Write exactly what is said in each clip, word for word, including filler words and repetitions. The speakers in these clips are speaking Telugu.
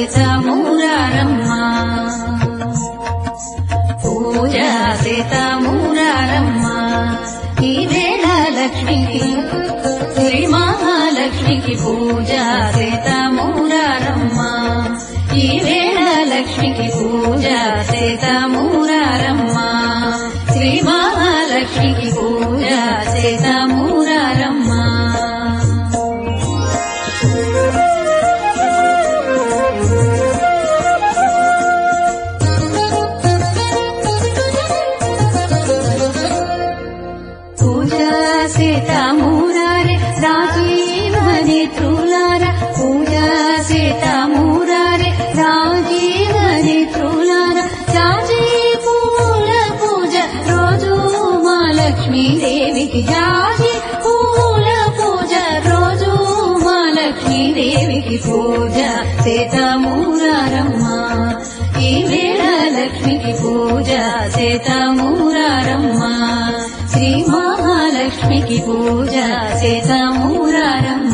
సేతమూరారమ్మ పూజ సేతమూరారమ్మ ఈ వేళ లక్ష్మికి శ్రీ మహాలక్ష్మికి పూజ సేతమూరారమ్మ ఈ వేళ లక్ష్మికి పూజ సేతమూరారమ్మ శ్రీ మహాలక్ష్మికి పూజ సేతమూరారమ్మ సేతమూరారే రాజీవ నేత్రులార పూజ సేతమూరారే రాజీవ నేత్రులార జాజీ పూల పూజ రోజు మా లక్ష్మీదేవికి జాజీ పూల పూజ రోజు మా లక్ష్మీదేవికి పూజ సేతమూరారమ్మ ఈ వేళ లక్ష్మికి పూజ సేతమూరారమ్మ శ్రీ మహాలక్ష్మికి పూజ సేతమూరారమ్మ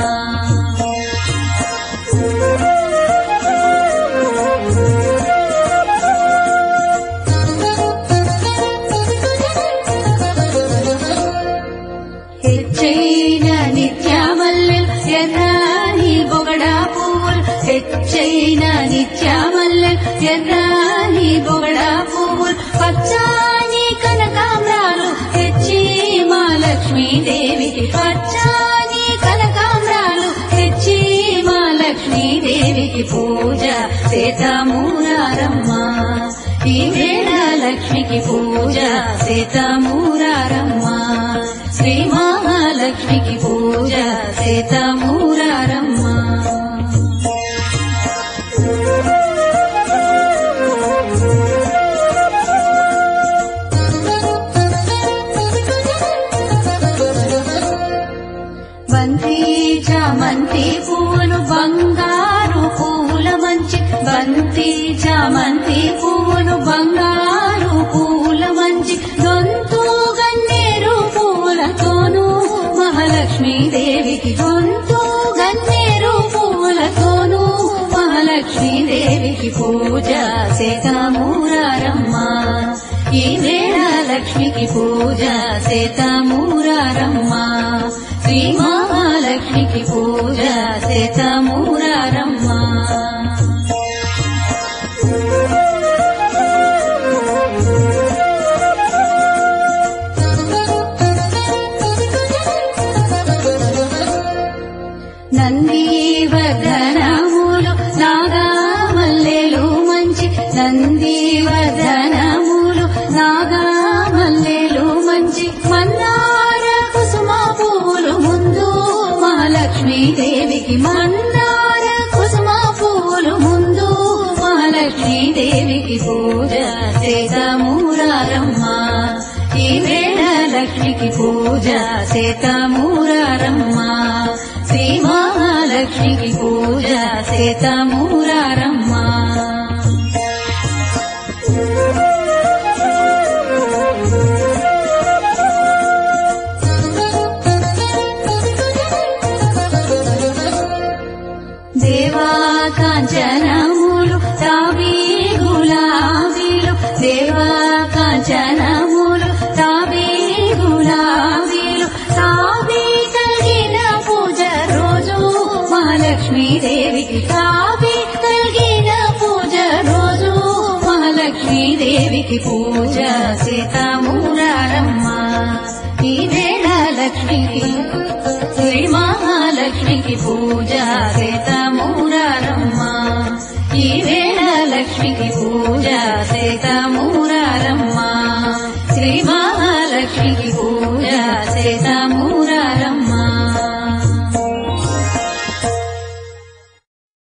హెచ్చైన నిత్యమల్లెల్ ఎర్రాని బొగడా పువ్వులు హెచ్చైన నిత్యమల్లెల్ ఎర్రాని బొగడా పువ్వులు పచ్చాని కనకాంబరాలు తెచ్చి మా లక్ష్మీదేవికి పచ్చాని కనకాంబరాలు తెచ్చి మా లక్ష్మీదేవికి పూజ సేతమూరారమ్మ ఈ వేళ లక్ష్మికి పూజ సేతమూరారమ్మ శ్రీ మహాలక్ష్మికి పూజ సేతమూరారమ్మ బంతి చామంతి పూలు బంగారు పూల మంచి బంతి చామంతి పూలు బంగారు పూల మంచి దొంతు గన్నేరు పూలతోనూ మహాలక్ష్మీదేవికి దొంతు గన్నేరు పూలతోనూ మహాలక్ష్మీదేవికి పూజ సేతమూరారమ్మ ఈ వేళ లక్ష్మికి పూజ సేతమూరారమ్మ శ్రీ మహాలక్ష్మికి పూజ సేతమూరారమ్మ నందివర్ధనములు నాగమల్లెలు మంచి నందివర్ధనములు నాగమల్లెలు మంచి మందార కుసుమ పువ్వులు ముందు మహాలక్ష్మీదేవికి మందార కుసుమ పువ్వులు ముందు మహాలక్ష్మీదేవికి పూజ సేతమూరారమ్మ ఈ వేళ లక్ష్మికి పూజ సేతమూరారమ్మ శ్రీ మహాలక్ష్మికి పూజ సేతమూరారమ్మ దేవా కాంచనములు తావి గులాబీలు దేవా కాంచనములు తావి గులాబీలు తావి కలిగిన పూజ రోజు మహాలక్ష్మీదేవికి తావి కలిగిన పూజ రోజు మహాలక్ష్మీదేవికి పూజ సేతమూరారమ్మ ఈ వేళ లక్ష్మికి శ్రీ మహాలక్ష్మికి పూజ సేతమూరారమ్మ